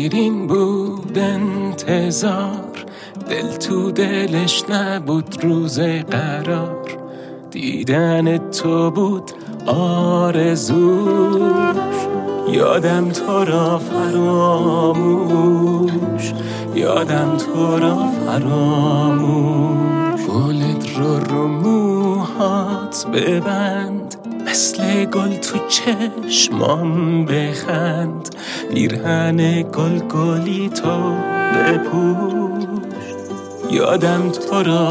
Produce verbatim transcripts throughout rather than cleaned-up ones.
شیرین بود انتظار، دل تو دلش نبود روز قرار، دیدن تو بود آرزوش. یادم تو را فراموش، یادم تو را فراموش. گلت رو رو موهات ببند، مثل گل تو چشمام بخند، پیرهن گل گلی تو بپوش. یادم تو را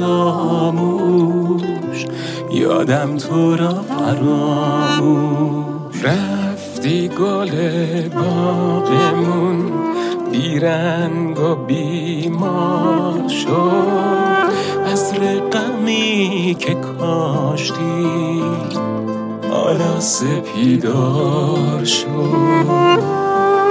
فراموش، یادم تو را فراموش. رفتی گل باغمون بیرنگ و بیمار شد، از غمی که کاشتی حالا سپیدار شد.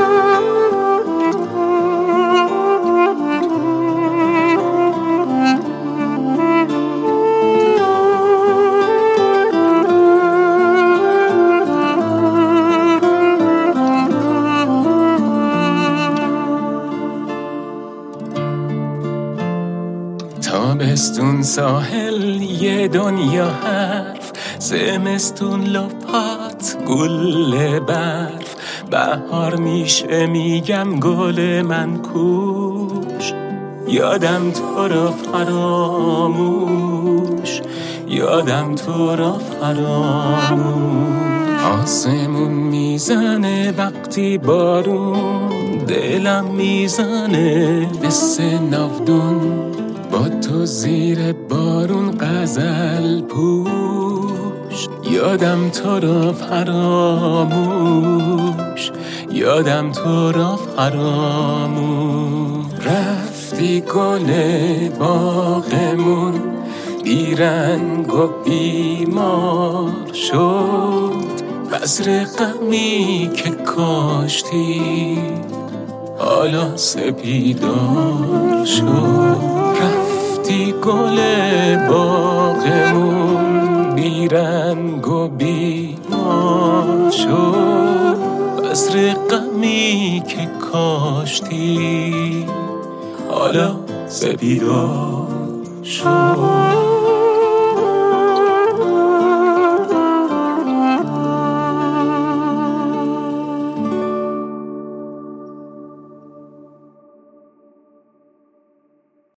تابستون ساحل یه دنیا حرف، زمستون لپات گل برف، بهار میشه میگم گل من کوش. یادم تو را فراموش، یادم تو را فراموش. آسمون میزنه وقتی بارون، دلم میزنه قصه ناودون، با تو زیر بارون غزل پوش. یادم تو را فراموش، یادم تو را فراموش. رفتی گل باغمون بیرنگ و بیمار شد، بذر غمی که کاشتی حالا سپیدار شد. رفتی گل باغمون بیرنگ و بیمار شد، بذر غمی که کاشتی حالا سپیدار شد.